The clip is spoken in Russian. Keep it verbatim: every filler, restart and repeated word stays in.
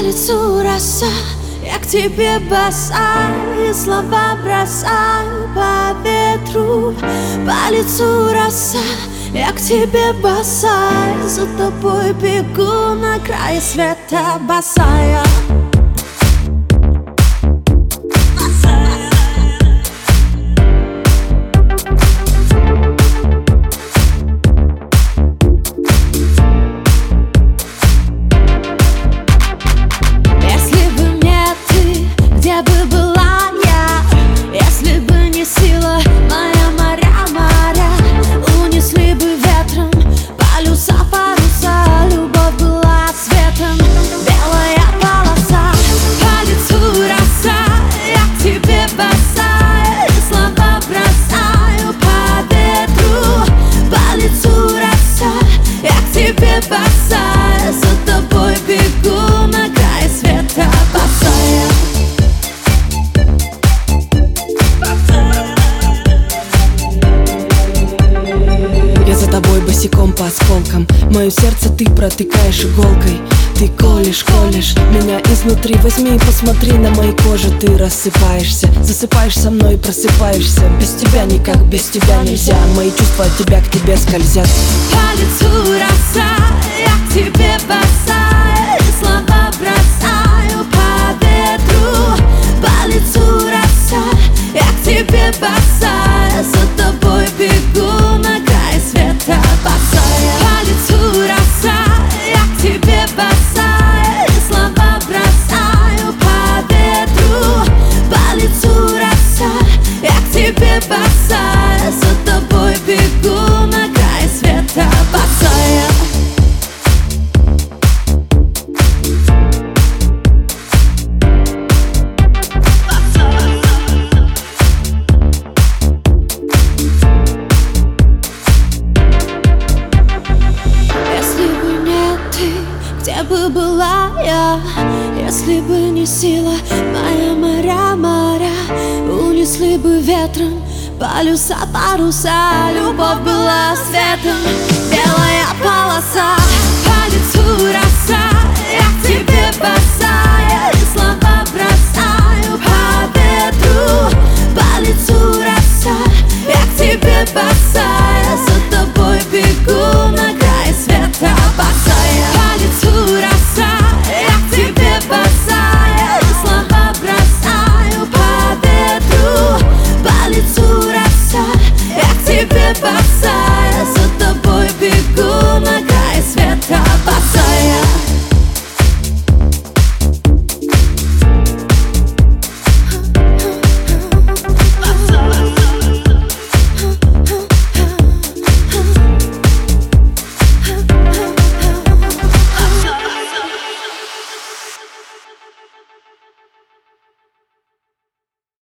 лицу роса, я к тебе босая, и слова бросаю по ветру. По лицу роса, я к тебе босая, за тобой бегу на край света босая. Босая, за тобой бегу на край света босая. Я за тобой босиком по осколкам, мое сердце ты протыкаешь иголкой. Ты колешь, колешь меня изнутри. Возьми и посмотри на моей коже. Ты рассыпаешься, засыпаешь со мной и просыпаешься. Без тебя никак, без тебя нельзя. Мои чувства от тебя к тебе скользят. По лицу роса, я к тебе босая, и слова бросаю по ветру. По лицу роса, я к тебе босая, за тобой бегу на край света босая. По лицу роса, я к тебе босая, и слова бросаю по ветру. По лицу роса, я к тебе босая, за тобой бегу на край света босая. Где бы была я, если бы не сила моя, моря, моря унесли бы ветром полюса, паруса, любовь была светом.